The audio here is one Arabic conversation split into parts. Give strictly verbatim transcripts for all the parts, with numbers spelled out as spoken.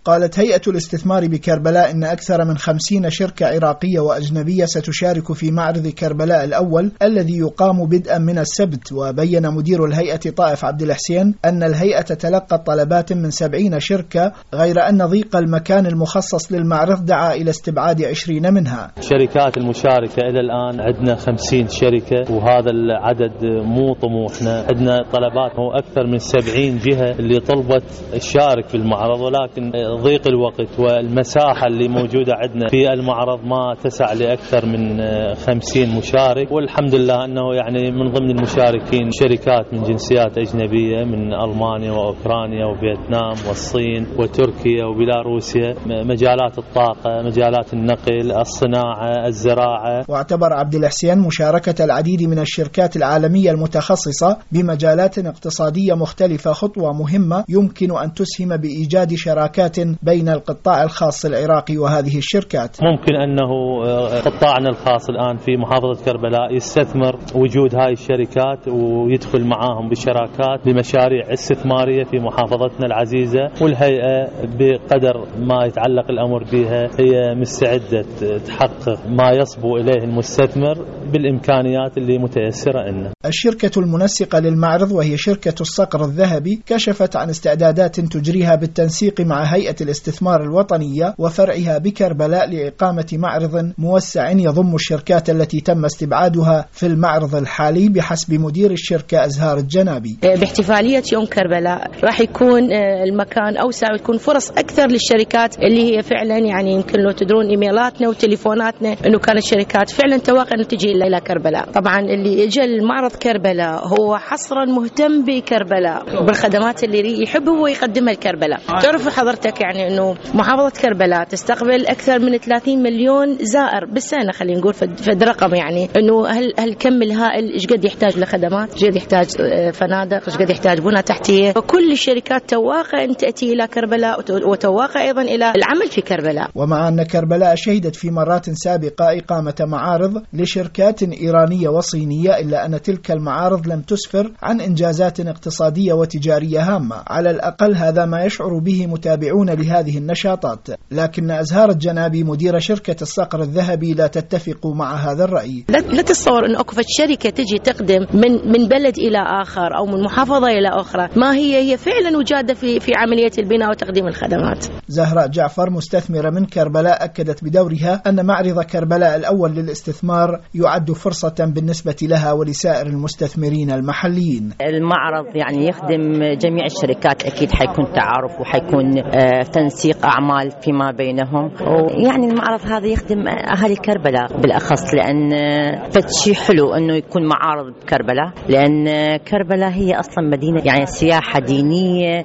قالت هيئة الاستثمار بكربلاء إن أكثر من خمسين شركة عراقية وأجنبية ستشارك في معرض كربلاء الأول الذي يقام بدءا من السبت. وبين مدير الهيئة طائف عبد الحسين أن الهيئة تلقت طلبات من سبعين شركة، غير أن ضيق المكان المخصص للمعرض دعا إلى استبعاد عشرين منها. الشركات المشاركة إلى الآن عندنا خمسين شركة، وهذا العدد مو طموحنا. عندنا طلبات هو أكثر من سبعين جهة اللي طلبت الشارك في المعرض، ولكن ضيق الوقت والمساحة اللي موجودة عندنا في المعرض ما تسع لأكثر من خمسين مشارك. والحمد لله أنه يعني من ضمن المشاركين شركات من جنسيات أجنبية من ألمانيا وأوكرانيا وفيتنام والصين وتركيا وبيلاروسيا، مجالات الطاقة، مجالات النقل، الصناعة، الزراعة. واعتبر عبد الحسين مشاركة العديد من الشركات العالمية المتخصصة بمجالات اقتصادية مختلفة خطوة مهمة يمكن أن تسهم بإيجاد شراكات بين القطاع الخاص العراقي وهذه الشركات. ممكن أنه قطاعنا الخاص الآن في محافظة كربلاء يستثمر وجود هاي الشركات ويدخل معاهم بشراكات بمشاريع استثمارية في محافظتنا العزيزة، والهيئة بقدر ما يتعلق الأمر بها هي مستعدة تحقق ما يصبو إليه المستثمر بالإمكانيات اللي متيسرة لنا. الشركة المنسقة للمعرض وهي شركة الصقر الذهبي كشفت عن استعدادات تجريها بالتنسيق مع هيئة الاستثمار الوطنية وفرعها بكربلاء لإقامة معرض موسع يضم الشركات التي تم استبعادها في المعرض الحالي بحسب مدير الشركة أزهار الجنابي. باحتفالية يوم كربلاء راح يكون المكان أوسع ويكون فرص أكثر للشركات اللي هي فعلا يعني يمكن لو تدرون إيميلاتنا وتليفوناتنا إنه كانت شركات فعلا تواقع إنه تجي إلى كربلاء. طبعا اللي إجا المعرض كربلاء هو حصرا مهتم بكربلاء وبالخدمات اللي يحب هو يقدمها لكربلاء. تعرف حضرتك يعني إنه محافظة كربلاء تستقبل أكثر من ثلاثين مليون زائر بالسنة، خلينا نقول فد رقم، يعني إنه هل هالكم الهائل إيش قد يحتاج لخدمات، إيش قد يحتاج فنادق، إيش قد يحتاج بنى تحتية. فكل الشركات تواقع أن تأتي إلى كربلاء وتواقع أيضا إلى العمل في كربلاء. ومع أن كربلاء شهدت في مرات سابقة إقامة معارض لشركات إيرانية وصينية، إلا أن تلك المعارض لم تسفر عن إنجازات اقتصادية وتجارية هامة، على الأقل هذا ما يشعر به متابعون لهذه النشاطات. لكن أزهار الجنابي مدير شركة الصقر الذهبي لا تتفق مع هذا الرأي. لا تتصور أن أكو شركة تجي تقدم من من بلد إلى آخر أو من محافظة إلى أخرى، ما هي هي فعلا وجادة في في عملية البناء وتقديم الخدمات. زهراء جعفر مستثمرة من كربلاء أكدت بدورها أن معرض كربلاء الأول للاستثمار يعد فرصة بالنسبة لها ولسائر المستثمرين المحليين. المعرض يعني يخدم جميع الشركات، أكيد حيكون تعارف وحيكون آه تنسيق أعمال فيما بينهم، ويعني المعرض هذا يخدم أهالي كربلاء بالأخص، لأن فتشي حلو أنه يكون معارض بكربلاء، لأن كربلاء هي أصلا مدينة يعني سياحة دينية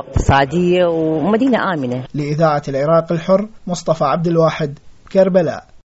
واقتصادية ومدينة آمنة. لإذاعة العراق الحر، مصطفى عبد الواحد، كربلاء.